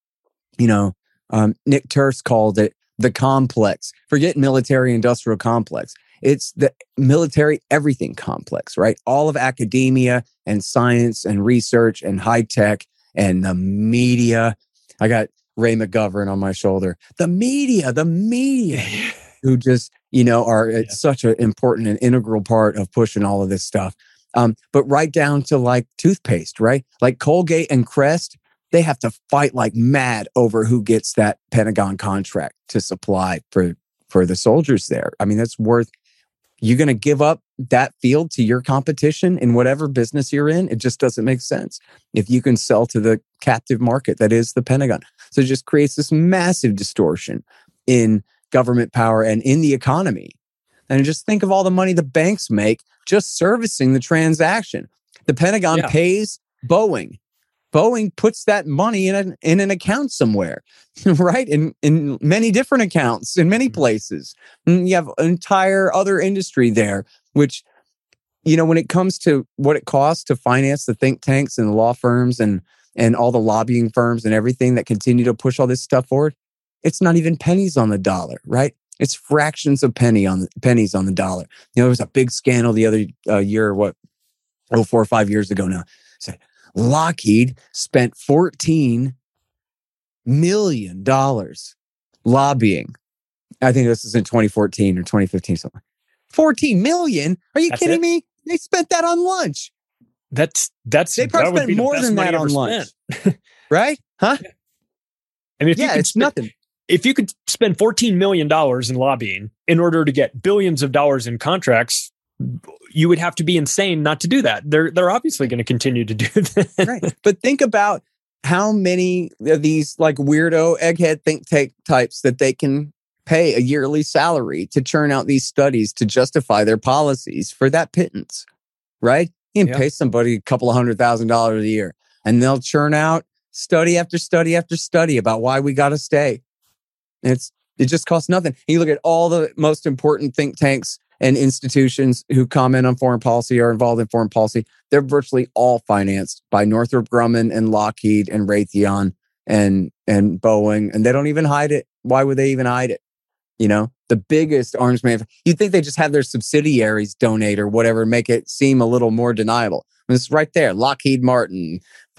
Nick Turse called it the complex. Forget military industrial complex. It's the military everything complex, right? All of academia and science and research and high tech and the media. I got Ray McGovern on my shoulder. The media, who just, are such an important and integral part of pushing all of this stuff. But right down to like toothpaste, right? Like Colgate and Crest, they have to fight like mad over who gets that Pentagon contract to supply for the soldiers there. I mean, that's worth, you're going to give up that field to your competition in whatever business you're in. It just doesn't make sense if you can sell to the captive market that is the Pentagon. So it just creates this massive distortion in government power and in the economy. And just think of all the money the banks make just servicing the transaction. The Pentagon pays Boeing. Boeing puts that money in an account somewhere, right? In many different accounts, in many places. And you have an entire other industry there, which, when it comes to what it costs to finance the think tanks and the law firms and all the lobbying firms and everything that continue to push all this stuff forward, it's not even pennies on the dollar, right? It's fractions of pennies on the dollar. There was a big scandal the other year, 4 or 5 years ago now. Said Lockheed spent $14 million lobbying. I think this is in 2014 or 2015, something. 14 million? Are you kidding me? They spent that on lunch. They probably spent more than that on lunch, right? Huh? I mean, it's nothing. If you could spend $14 million in lobbying in order to get billions of dollars in contracts, you would have to be insane not to do that. They're obviously going to continue to do that. Right. But think about how many of these like weirdo egghead think tank types that they can pay a yearly salary to churn out these studies to justify their policies for that pittance, right? You can pay somebody a couple of $100,000 a year and they'll churn out study after study after study about why we got to stay. It just costs nothing. And you look at all the most important think tanks and institutions who comment on foreign policy or involved in foreign policy. They're virtually all financed by Northrop Grumman and Lockheed and Raytheon and Boeing. And they don't even hide it. Why would they even hide it? The biggest arms manufacturer, you'd think they just have their subsidiaries donate or whatever, make it seem a little more deniable. And it's right there. Lockheed Martin,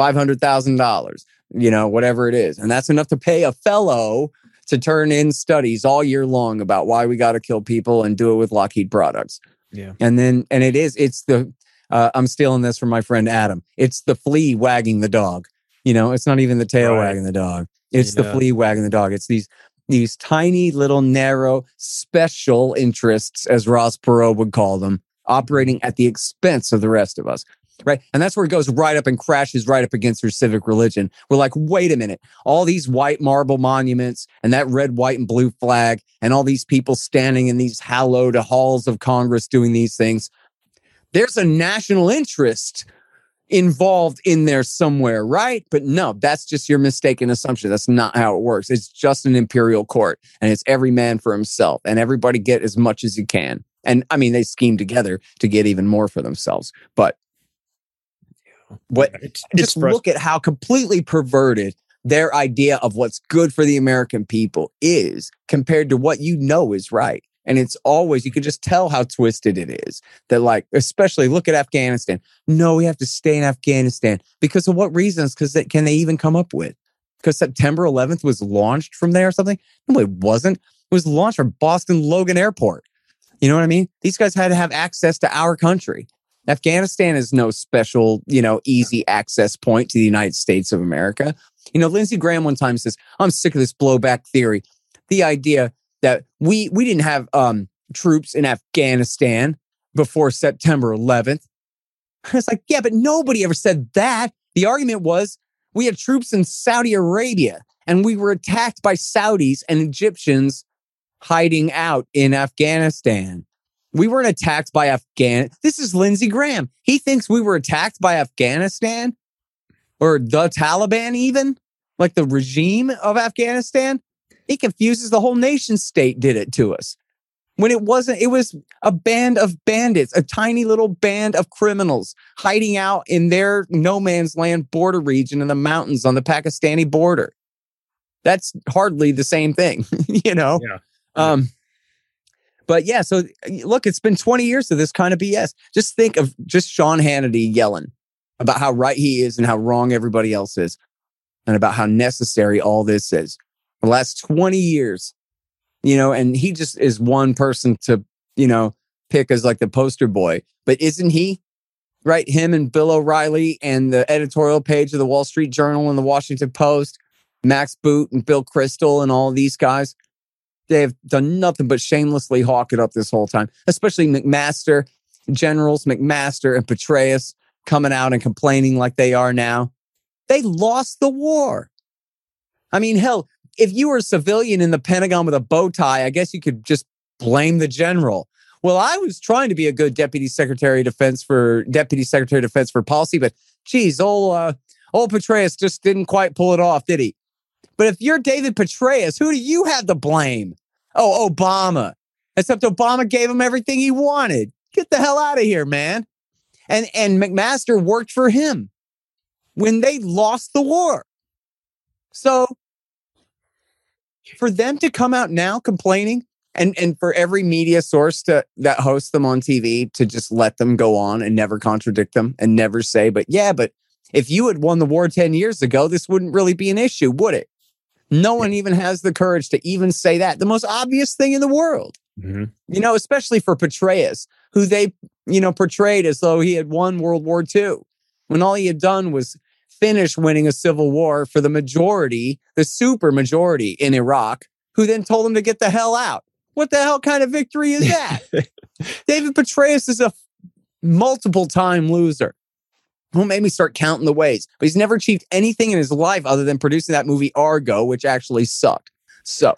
$500,000, whatever it is. And that's enough to pay a fellow to turn in studies all year long about why we got to kill people and do it with Lockheed products. Yeah. It's the, I'm stealing this from my friend Adam. It's the flea wagging the dog. It's not even the tail wagging the dog. It's the flea wagging the dog. It's these tiny little narrow special interests, as Ross Perot would call them, operating at the expense of the rest of us. Right. And that's where it goes right up and crashes right up against your civic religion. We're like, wait a minute, all these white marble monuments and that red, white and blue flag and all these people standing in these hallowed halls of Congress doing these things. There's a national interest involved in there somewhere, right? But no, that's just your mistaken assumption. That's not how it works. It's just an imperial court and it's every man for himself and everybody get as much as you can. And I mean, they scheme together to get even more for themselves. But look at how completely perverted their idea of what's good for the American people is compared to what is right. And it's always, you can just tell how twisted it is. That like, especially look at Afghanistan. No, we have to stay in Afghanistan. Because of what reasons? Because can they even come up with? Because September 11th was launched from there or something? No, it wasn't. It was launched from Boston Logan Airport. You know what I mean? These guys had to have access to our country. Afghanistan is no special, easy access point to the United States of America. Lindsey Graham one time says, I'm sick of this blowback theory. The idea that we didn't have troops in Afghanistan before September 11th. It's like, yeah, but nobody ever said that. The argument was we had troops in Saudi Arabia and we were attacked by Saudis and Egyptians hiding out in Afghanistan. We weren't attacked by Afghanistan. This is Lindsey Graham. He thinks we were attacked by Afghanistan or the Taliban even, like the regime of Afghanistan. He confuses the whole nation state did it to us. When it wasn't, it was a band of bandits, a tiny little band of criminals hiding out in their no man's land border region in the mountains on the Pakistani border. That's hardly the same thing, Yeah. But yeah, so look, it's been 20 years of this kind of BS. Just think of just Sean Hannity yelling about how right he is and how wrong everybody else is and about how necessary all this is. The last 20 years, and he just is one person to, pick as like the poster boy. But isn't he, right? Him and Bill O'Reilly and the editorial page of the Wall Street Journal and the Washington Post, Max Boot and Bill Kristol and all these guys. They have done nothing but shamelessly hawk it up this whole time, especially Generals McMaster and Petraeus coming out and complaining like they are now. They lost the war. I mean, hell, if you were a civilian in the Pentagon with a bow tie, I guess you could just blame the general. Well, I was trying to be a good Deputy Secretary of Defense for policy, but geez, old Petraeus just didn't quite pull it off, did he? But if you're David Petraeus, who do you have to blame? Oh, Obama. Except Obama gave him everything he wanted. Get the hell out of here, man. And McMaster worked for him when they lost the war. So for them to come out now complaining and for every media source that hosts them on TV to just let them go on and never contradict them and never say, but if you had won the war 10 years ago, this wouldn't really be an issue, would it? No one even has the courage to even say that. The most obvious thing in the world, especially for Petraeus, who they, portrayed as though he had won World War II, when all he had done was finish winning a civil war for the majority, the super majority in Iraq, who then told him to get the hell out. What the hell kind of victory is that? David Petraeus is a multiple-time loser. Won't make me start counting the ways. But he's never achieved anything in his life other than producing that movie Argo, which actually sucked. So,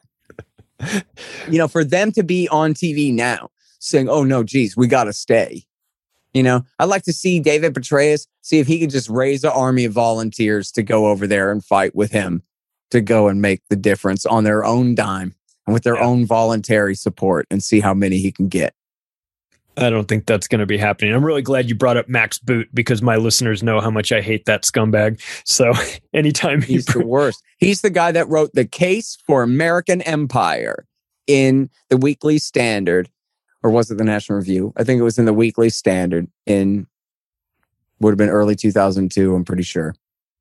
for them to be on TV now saying, oh, no, geez, we got to stay. I'd like to see David Petraeus, see if he could just raise an army of volunteers to go over there and fight with him, to go and make the difference on their own dime and with their own voluntary support, and see how many he can get. I don't think that's going to be happening. I'm really glad you brought up Max Boot, because my listeners know how much I hate that scumbag. So anytime he's the worst. He's the guy that wrote The Case for American Empire in the Weekly Standard, or was it the National Review? I think it was in the Weekly Standard would have been early 2002, I'm pretty sure.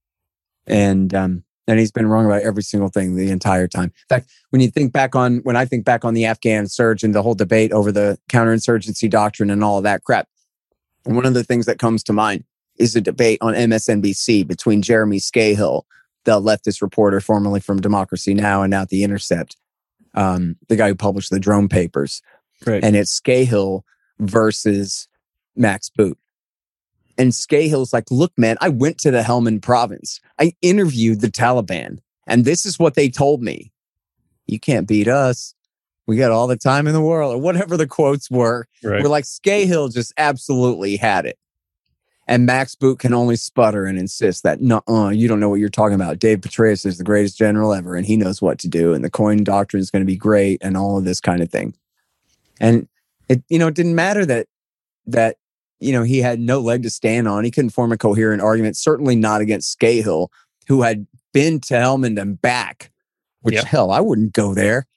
And he's been wrong about every single thing the entire time. In fact, when I think back on the Afghan surge and the whole debate over the counterinsurgency doctrine and all of that crap, one of the things that comes to mind is a debate on MSNBC between Jeremy Scahill, the leftist reporter formerly from Democracy Now! And now at The Intercept, the guy who published the drone papers. Right. And it's Scahill versus Max Boot. And Scahill's like, look, man, I went to the Helmand province. I interviewed the Taliban. And this is what they told me. You can't beat us. We got all the time in the world, or whatever the quotes were. Right. We're like, Scahill just absolutely had it. And Max Boot can only sputter and insist that, you don't know what you're talking about. Dave Petraeus is the greatest general ever, and he knows what to do. And the coin doctrine is going to be great, and all of this kind of thing. And it didn't matter that he had no leg to stand on. He couldn't form a coherent argument, certainly not against Scahill, who had been to Helmand and back, which hell, I wouldn't go there.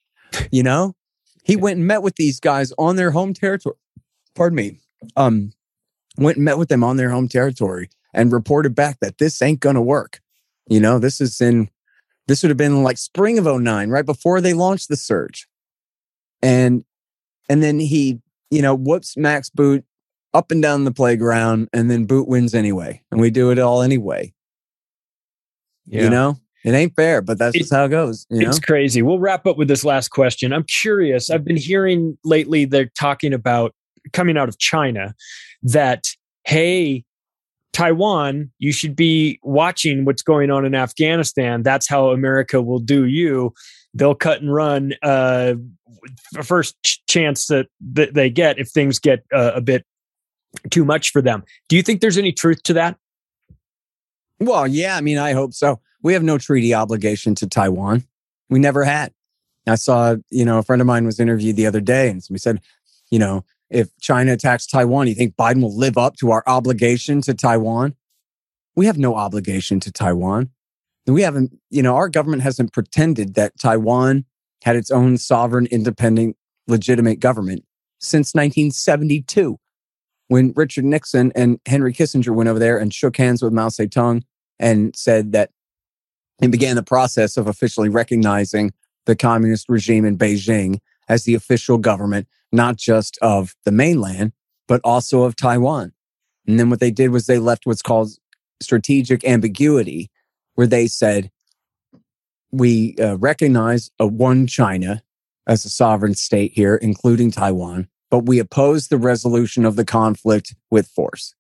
He went and met with these guys on their home territory. Pardon me. Went and met with them on their home territory and reported back that this ain't going to work. This would have been like spring of 2009, right before they launched the surge. And then he, whoops Max Boot up and down the playground, and then Boot wins anyway. And we do it all anyway. Yeah. It ain't fair, but that's just how it goes. It's crazy. We'll wrap up with this last question. I'm curious. I've been hearing lately they're talking about, coming out of China, that, hey, Taiwan, you should be watching what's going on in Afghanistan. That's how America will do you. They'll cut and run first chance that they get if things get a bit too much for them. Do you think there's any truth to that? Well, yeah, I hope so. We have no treaty obligation to Taiwan. We never had. I saw, a friend of mine was interviewed the other day, and somebody said, if China attacks Taiwan, you think Biden will live up to our obligation to Taiwan? We have no obligation to Taiwan. We haven't, our government hasn't pretended that Taiwan had its own sovereign, independent, legitimate government since 1972, when Richard Nixon and Henry Kissinger went over there and shook hands with Mao Zedong and said that, and began the process of officially recognizing the communist regime in Beijing as the official government, not just of the mainland, but also of Taiwan. And then what they did was they left what's called strategic ambiguity, where they said, we recognize one China as a sovereign state here, including Taiwan, but we oppose the resolution of the conflict with force.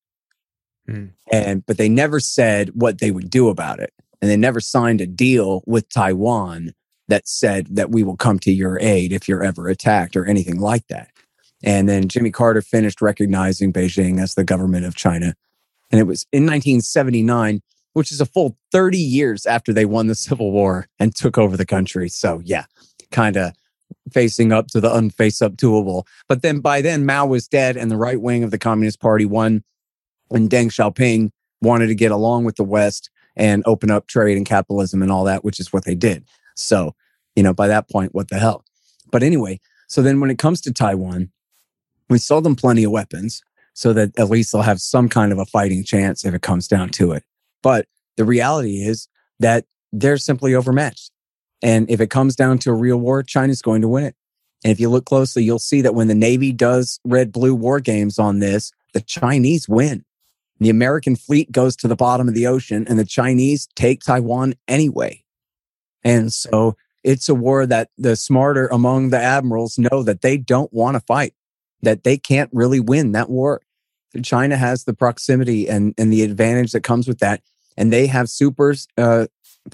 But they never said what they would do about it. And they never signed a deal with Taiwan that said that we will come to your aid if you're ever attacked or anything like that. And then Jimmy Carter finished recognizing Beijing as the government of China. And it was in 1979, which is a full 30 years after they won the Civil War and took over the country. So yeah, kind of facing up to the unface up doable. But then by then, Mao was dead and the right wing of the Communist Party won. And Deng Xiaoping wanted to get along with the West and open up trade and capitalism and all that, which is what they did. So, by that point, what the hell? But anyway, so then when it comes to Taiwan, we sold them plenty of weapons so that at least they'll have some kind of a fighting chance if it comes down to it. But the reality is that they're simply overmatched. And if it comes down to a real war, China's going to win it. And if you look closely, you'll see that when the Navy does red-blue war games on this, the Chinese win. The American fleet goes to the bottom of the ocean and the Chinese take Taiwan anyway. And so it's a war that the smarter among the admirals know that they don't want to fight, that they can't really win that war. China has the proximity and the advantage that comes with that. And they have supersonic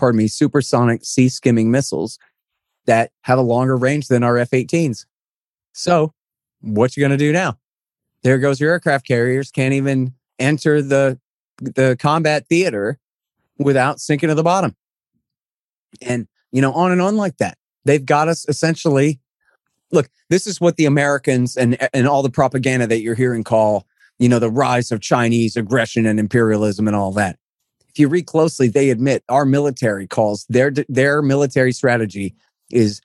sea skimming missiles that have a longer range than our F-18s. So what you going to do now? There goes your aircraft carriers. Can't even enter the combat theater without sinking to the bottom. And, on and on like that. They've got us essentially. Look, this is what the Americans and all the propaganda that you're hearing call, the rise of Chinese aggression and imperialism and all that. If you read closely, they admit our military calls their military strategy is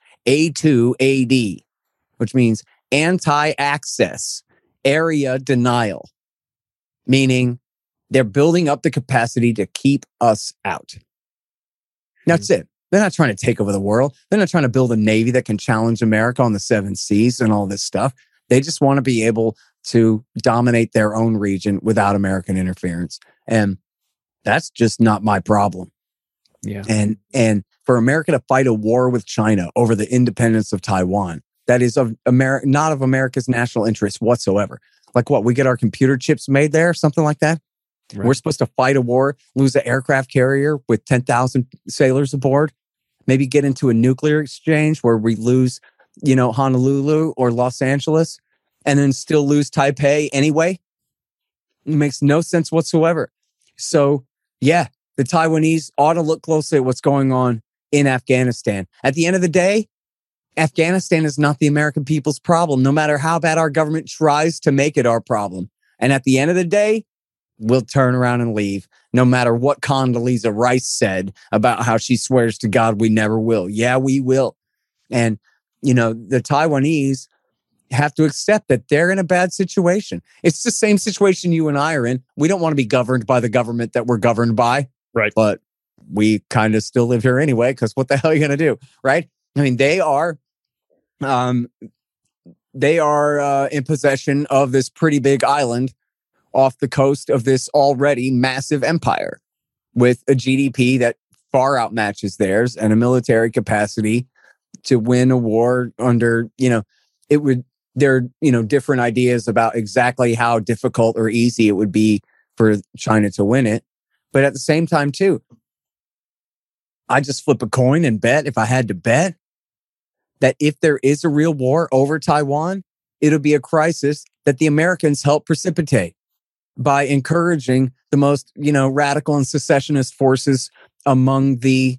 A2AD, which means anti-access area denial, meaning they're building up the capacity to keep us out. That's it. They're not trying to take over the world. They're not trying to build a navy that can challenge America on the 7 seas and all this stuff. They just want to be able to dominate their own region without American interference. And that's just not my problem. Yeah. And for America to fight a war with China over the independence of Taiwan, that is not of America's national interest whatsoever. Like what? We get our computer chips made there, something like that? Right. We're supposed to fight a war, lose an aircraft carrier with 10,000 sailors aboard, maybe get into a nuclear exchange where we lose, Honolulu or Los Angeles, and then still lose Taipei anyway. It makes no sense whatsoever. So, yeah, the Taiwanese ought to look closely at what's going on in Afghanistan. At the end of the day, Afghanistan is not the American people's problem, no matter how bad our government tries to make it our problem. And at the end of the day, we'll turn around and leave, no matter what Condoleezza Rice said about how she swears to God we never will. Yeah, we will. And, the Taiwanese have to accept that they're in a bad situation. It's the same situation you and I are in. We don't want to be governed by the government that we're governed by. Right. But we kind of still live here anyway, because what the hell are you going to do? Right. I mean, they are in possession of this pretty big island off the coast of this already massive empire with a GDP that far outmatches theirs and a military capacity to win a war under, there are, different ideas about exactly how difficult or easy it would be for China to win it. But at the same time, too, I just flip a coin and bet, if I had to bet, that if there is a real war over Taiwan, it'll be a crisis that the Americans help precipitate by encouraging the most, radical and secessionist forces among the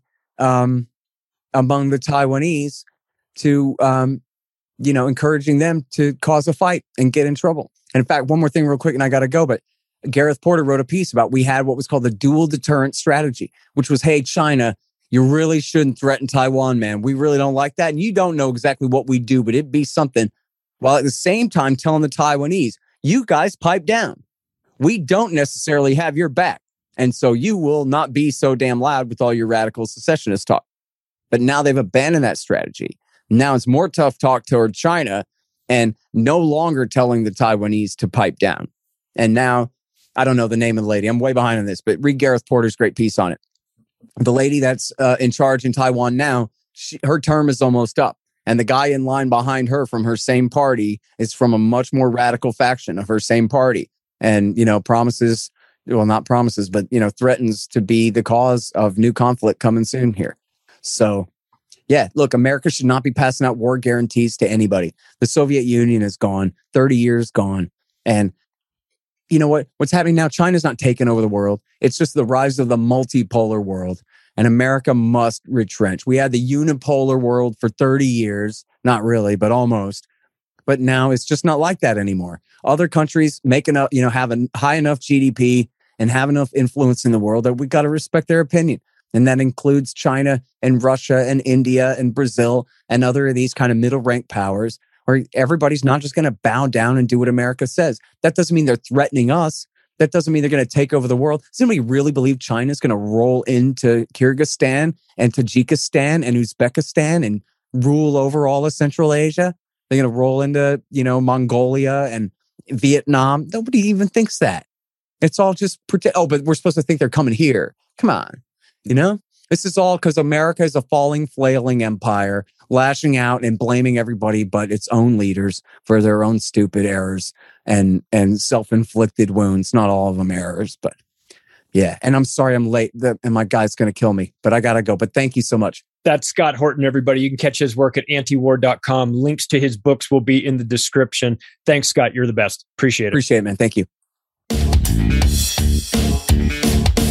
Taiwanese to, encouraging them to cause a fight and get in trouble. And in fact, one more thing real quick, and I got to go, but Gareth Porter wrote a piece about we had what was called the dual deterrent strategy, which was, hey, China, you really shouldn't threaten Taiwan, man. We really don't like that. And you don't know exactly what we do, but it'd be something. While at the same time telling the Taiwanese, you guys pipe down. We don't necessarily have your back. And so you will not be so damn loud with all your radical secessionist talk. But now they've abandoned that strategy. Now it's more tough talk toward China and no longer telling the Taiwanese to pipe down. And now, I don't know the name of the lady. I'm way behind on this, but read Gareth Porter's great piece on it. The lady that's in charge in Taiwan now, her term is almost up. And the guy in line behind her from her same party is from a much more radical faction of her same party. And, promises, well, not promises, but, threatens to be the cause of new conflict coming soon here. So, Yeah, look, America should not be passing out war guarantees to anybody. The Soviet Union is gone, 30 years gone. And you know what? What's happening now? China's not taking over the world. It's just the rise of the multipolar world. And America must retrench. We had the unipolar world for 30 years. Not really, but almost. But now it's just not like that anymore. Other countries make enough, have a high enough GDP and have enough influence in the world that we got to respect their opinion. And that includes China and Russia and India and Brazil and other of these kind of middle rank powers where everybody's not just going to bow down and do what America says. That doesn't mean they're threatening us. That doesn't mean they're going to take over the world. Does anybody really believe China is going to roll into Kyrgyzstan and Tajikistan and Uzbekistan and rule over all of Central Asia? They're going to roll into, Mongolia and Vietnam. Nobody even thinks that. It's all just pretend. Oh, but we're supposed to think they're coming here. Come on. This is all because America is a falling, flailing empire, lashing out and blaming everybody but its own leaders for their own stupid errors and self-inflicted wounds. Not all of them errors, but yeah. And I'm sorry I'm late and my guy's going to kill me, but I got to go. But thank you so much. That's Scott Horton, everybody. You can catch his work at antiwar.com. Links to his books will be in the description. Thanks, Scott. You're the best. Appreciate it. Appreciate it, man. Thank you.